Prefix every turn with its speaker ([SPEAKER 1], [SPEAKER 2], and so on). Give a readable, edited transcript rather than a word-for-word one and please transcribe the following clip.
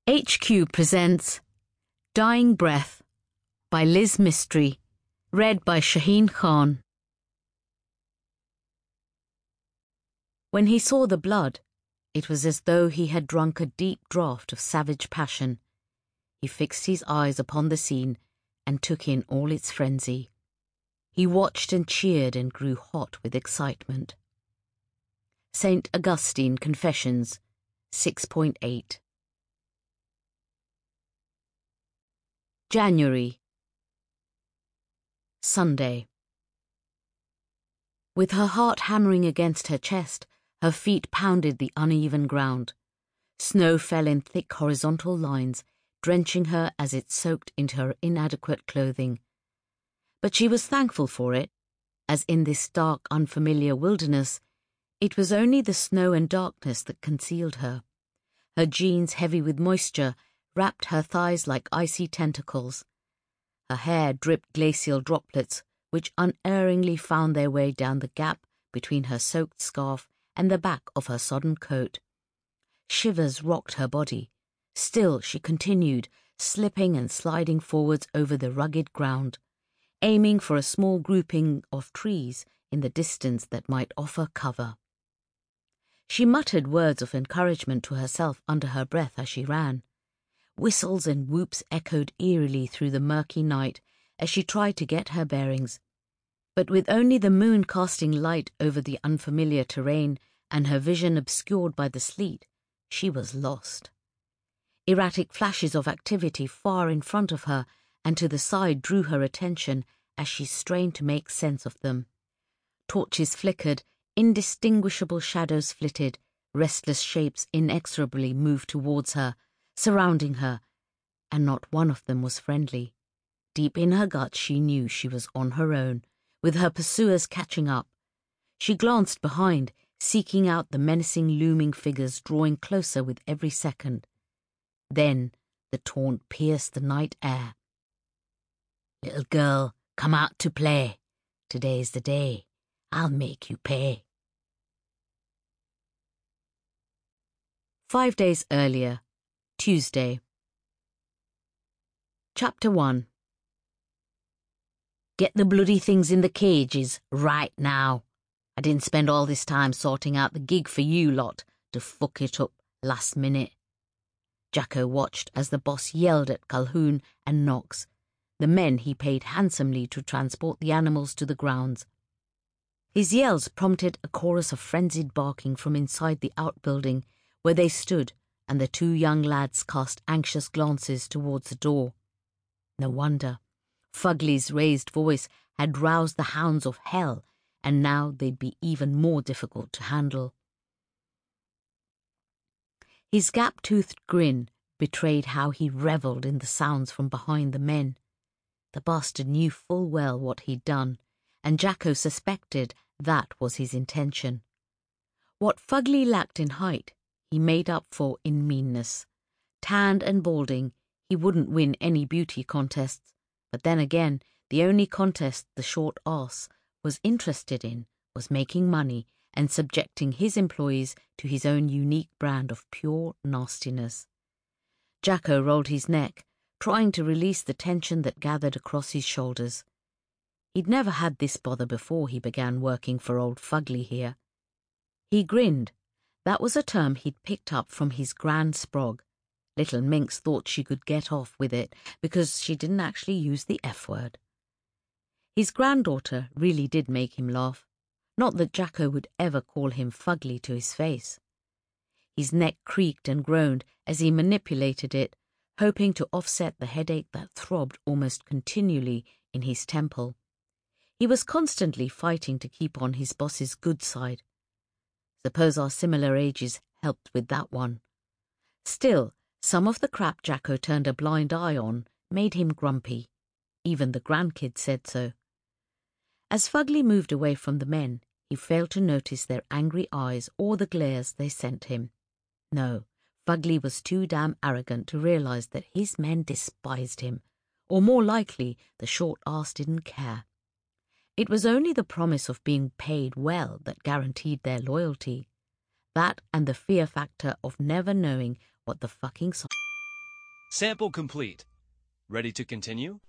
[SPEAKER 1] HQ presents Dying Breath by Liz Mystery, read by Shaheen Khan. When he saw the blood, it was as though he had drunk a deep draught of savage passion. He fixed his eyes upon the scene and took in all its frenzy. He watched and cheered and grew hot with excitement. St. Augustine Confessions 6.8 January. Sunday. With her heart hammering against her chest, her feet pounded the uneven ground. Snow fell in thick horizontal lines, drenching her as it soaked into her inadequate clothing. But she was thankful for it, as in this dark, unfamiliar wilderness, it was only the snow and darkness that concealed her. Her jeans, heavy with moisture, wrapped her thighs like icy tentacles. Her hair dripped glacial droplets, which unerringly found their way down the gap between her soaked scarf and the back of her sodden coat. Shivers rocked her body. Still she continued, slipping and sliding forwards over the rugged ground, aiming for a small grouping of trees in the distance that might offer cover. She muttered words of encouragement to herself under her breath as she ran. Whistles and whoops echoed eerily through the murky night as she tried to get her bearings. But with only the moon casting light over the unfamiliar terrain and her vision obscured by the sleet, she was lost. Erratic flashes of activity far in front of her and to the side drew her attention as she strained to make sense of them. Torches flickered, indistinguishable shadows flitted, restless shapes inexorably moved towards her, surrounding her, and not one of them was friendly. Deep in her gut she knew she was on her own, with her pursuers catching up. She glanced behind, seeking out the menacing looming figures drawing closer with every second. Then the taunt pierced the night air. "Little girl, come out to play. Today's the day. I'll make you pay." 5 days earlier, Tuesday. Chapter 1. "Get the bloody things in the cages, right now. I didn't spend all this time sorting out the gig for you lot to fuck it up last minute." Jacko watched as the boss yelled at Calhoun and Knox, the men he paid handsomely to transport the animals to the grounds. His yells prompted a chorus of frenzied barking from inside the outbuilding where they stood, and the two young lads cast anxious glances towards the door. No wonder. Fugly's raised voice had roused the hounds of hell, and now they'd be even more difficult to handle. His gap-toothed grin betrayed how he revelled in the sounds from behind the men. The bastard knew full well what he'd done, and Jacko suspected that was his intention. What Fugly lacked in height, he made up for in meanness. Tanned and balding, he wouldn't win any beauty contests, but then again, the only contest the short arse was interested in was making money and subjecting his employees to his own unique brand of pure nastiness. Jacko rolled his neck, trying to release the tension that gathered across his shoulders. He'd never had this bother before he began working for old Fugly here. He grinned. That was a term he'd picked up from his Grand Sprog. Little Minx thought she could get off with it because she didn't actually use the F word. His granddaughter really did make him laugh. Not that Jacko would ever call him Fugly to his face. His neck creaked and groaned as he manipulated it, hoping to offset the headache that throbbed almost continually in his temple. He was constantly fighting to keep on his boss's good side. Suppose our similar ages helped with that one. Still, some of the crap Jacko turned a blind eye on made him grumpy. Even the grandkids said so. As Fugly moved away from the men, he failed to notice their angry eyes or the glares they sent him. No, Fugly was too damn arrogant to realize that his men despised him, or more likely, the short arse didn't care. It was only the promise of being paid well that guaranteed their loyalty. That and the fear factor of never knowing what the fucking
[SPEAKER 2] Sample complete. Ready to continue?